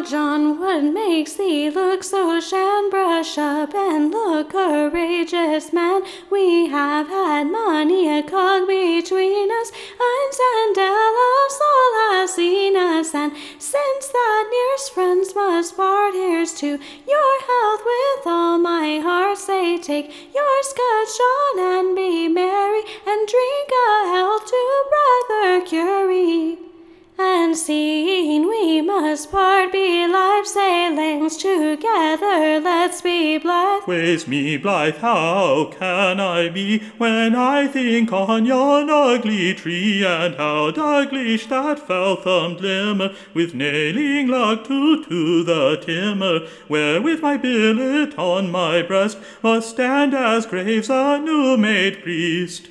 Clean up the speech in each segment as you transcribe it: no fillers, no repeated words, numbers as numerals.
John, what makes thee look so shan? Brush up and look courageous, man. We have had many a cog between us, and Sandel of soul has seen us, and since that nearest friends must part, here's to your health with all my heart. Say, take your scotch, John, and be merry, and drink a health to Brother Curie. And seeing we must part, be life sailings together, let's be blithe. Ways me blithe, how can I be, when I think on yon ugly tree, and how Douglas that foul-thumbed limmer, with nailing luck to the timber, where with my billet on my breast, must stand as Graves a new-made priest.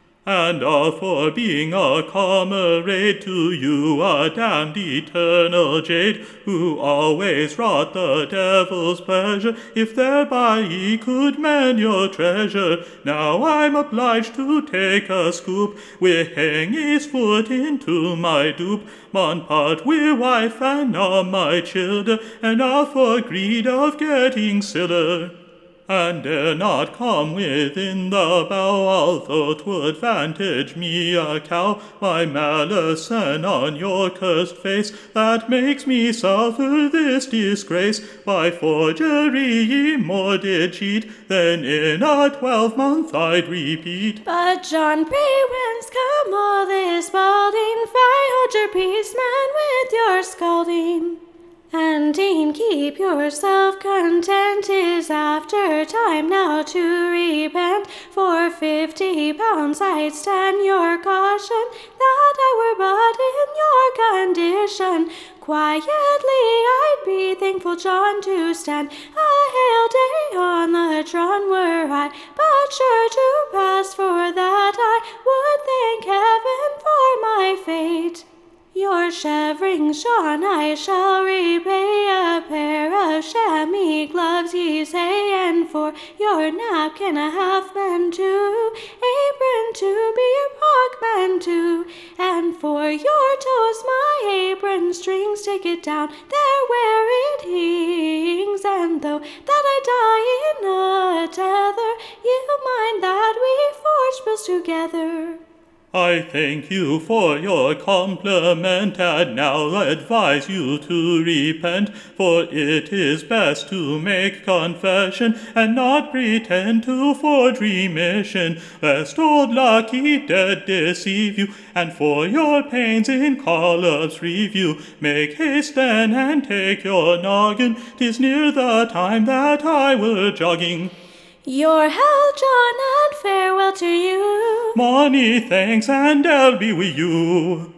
And for being a comrade to you, a damned eternal jade, who always wrought the devil's pleasure, if thereby ye could mend your treasure. Now I'm obliged to take a scoop, wi' hang his foot into my dupe, mon part wi' wife and all my childer, and all for greed of getting siller. And dare not come within the bow, although 'twould vantage me a cow, my malison on your cursed face, that makes me suffer this disgrace. By forgery ye more did cheat, than in a 12-month I'd repeat. But John, pray whence come all this balding? Fie, hold your peace, man, with your scalding. And e'en keep yourself content, 'tis after time now to repent. For 50 pounds I'd stand your caution, that I were but in your condition. Quietly I'd be thankful, John, to stand a hale day on the Tron, were I but sure to pass, for that I would thank heaven for my fate. Your chevrings, John, I shall repay, a pair of chamois gloves ye say, and for your napkin a half-band too, apron to be your pock-band too, and for your toes my apron strings, take it down there where it hangs, and though that I die in a tether, you'll mind that we forged bills together. I thank you for your compliment, and now advise you to repent, for it is best to make confession, and not pretend to forge remission, lest old Lucky dead deceive you, and for your pains in Collop's review. Make haste then, and take your noggin, 'tis near the time that I were jogging. Your health, John, and farewell to you. Many thanks, and I'll be with you.